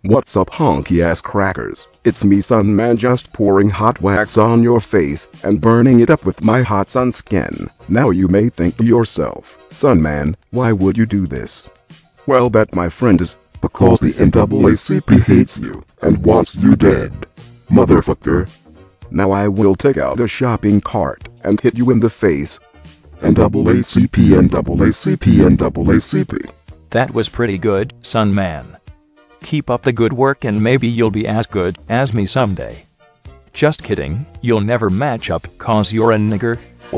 What's up, honky ass crackers? It's me, Sun Man, just pouring hot wax on your face and burning it up with my hot sun skin. Now you may think to yourself, Sun Man, why would you do this? Well, that, my friend, is because the NAACP hates you and wants you dead, motherfucker. Now I will take out a shopping cart and hit you in the face. NAACP, NAACP, NAACP. That was pretty good, Sun Man. Keep up the good work and maybe you'll be as good as me someday. Just kidding, you'll never match up cause you're a nigger.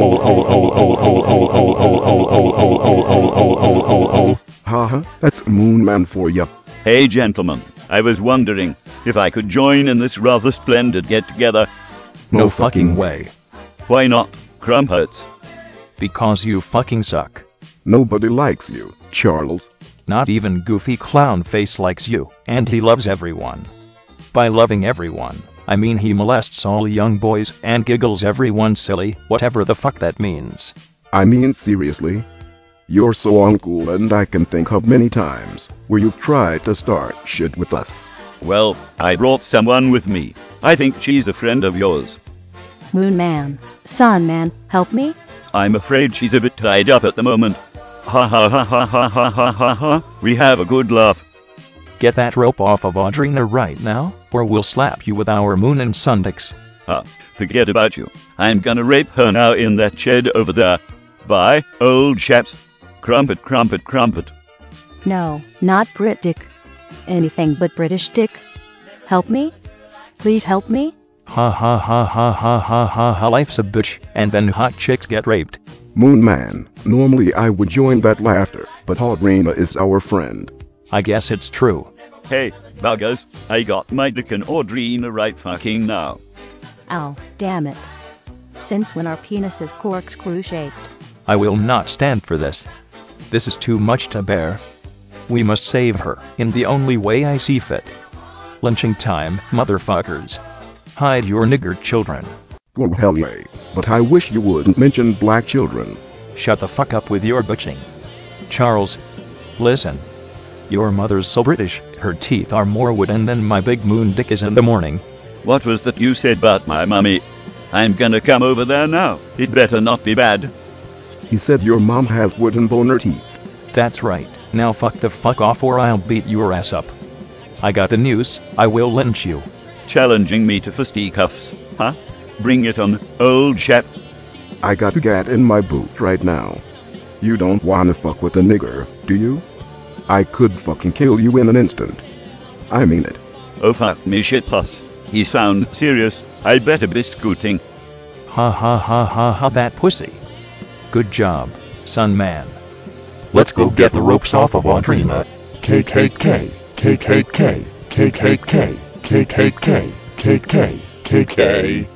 Haha, that's Moon Man for ya. Hey gentlemen, I was wondering if I could join in this rather splendid get-together. No fucking way. Why not, Crumpets? Because you fucking suck. Nobody likes you, Charles. Not even Goofy Clown Face likes you, and he loves everyone. By loving everyone, I mean he molests all young boys and giggles everyone silly, whatever the fuck that means. I mean seriously. You're so uncool, and I can think of many times where you've tried to start shit with us. Well, I brought someone with me. I think she's a friend of yours. Moon Man, Sun Man, help me? I'm afraid she's a bit tied up at the moment. Ha ha ha ha ha ha ha ha ha. We have a good laugh. Get that rope off of Audrina right now, or we'll slap you with our moon and sun dicks. Forget about you. I'm gonna rape her now in that shed over there. Bye, old chaps. Crumpet, crumpet, crumpet. No, not Brit Dick. Anything but British Dick. Help me? Please help me? Ha ha ha ha ha ha ha ha, life's a bitch, and then hot chicks get raped. Moon Man, normally I would join that laughter, but Audrina is our friend. I guess it's true. Hey, buggers, I got my dick and Audrina right fucking now. Ow, damn it. Since when are penises corkscrew-shaped? I will not stand for this. This is too much to bear. We must save her in the only way I see fit. Lynching time, motherfuckers. Hide your nigger children. Well, hell yeah, but I wish you wouldn't mention black children. Shut the fuck up with your bitching. Charles, listen. Your mother's so British, her teeth are more wooden than my big moon dick is in the morning. What was that you said about my mummy? I'm gonna come over there now. It better not be bad. He said your mom has wooden boner teeth. That's right. Now fuck the fuck off or I'll beat your ass up. I got the news. I will lynch you. Challenging me to fisticuffs, huh? Bring it on, old chap. I got a gat in my boot right now. You don't wanna fuck with a nigger, do you? I could fucking kill you in an instant. I mean it. Oh fuck me shit puss. He sounds serious. I better be scooting. Ha ha ha ha ha, that pussy. Good job, Sun Man. Let's go get the ropes off of Audrina. KKK, KKK, KKK, KKK, KKK, KK.